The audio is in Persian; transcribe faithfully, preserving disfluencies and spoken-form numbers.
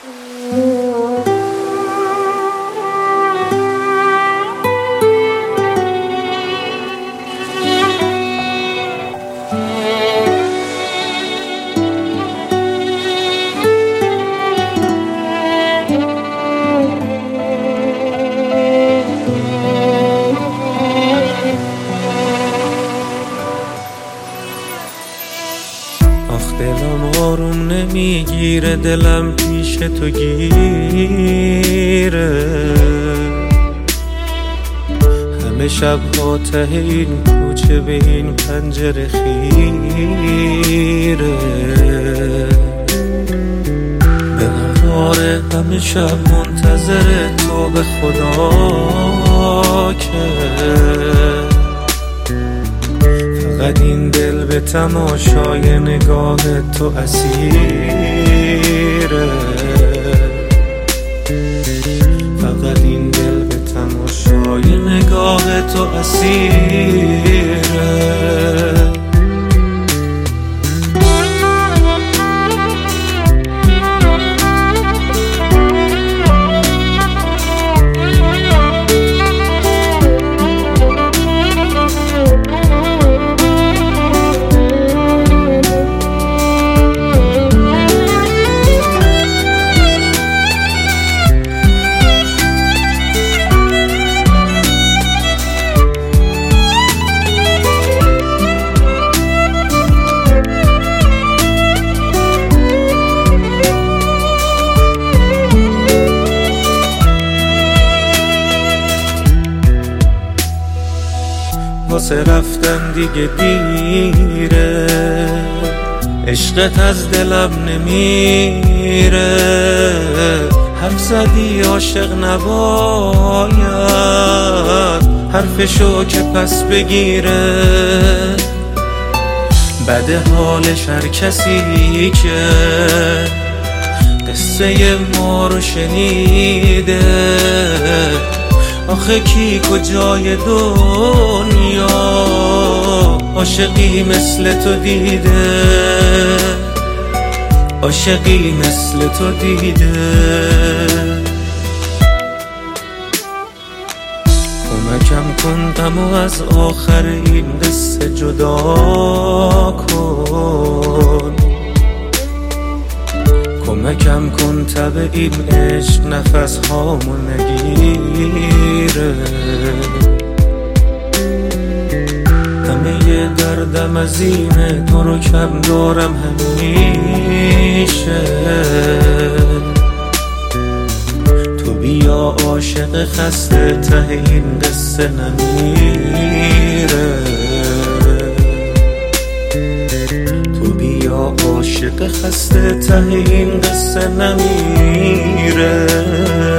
دلم آروم نمیگیره، دلم پیش تو گیره. همه شب ها ته این کوچه به این پنجره خیره. به قراره همه شب منتظر تو به خدا که فقط این دل به تماشای نگاه تو اسیره. فقط این دل به تماشای نگاه تو اسیره. واسه رفتن دیگه دیره، عشقت از دلم نمیره. حرف زدی عاشق نباید حرفشو که پس بگیره. بده حالش هر کسی که قصه ما رو شنیده. آخه کی کجای دنیا عاشقی مثل تو دیده؟ عاشقی مثل تو دیده؟ کمکم کن غمو از آخر این قصه جدا کن. کمکم کن تب این عشق نفس هامو نگیره. همه دردم از اینه تو رو کم دارم همیشه. تو بیا عاشق خسته ته این قصه نمیره. عاشق خسته ته این قصه نمیره.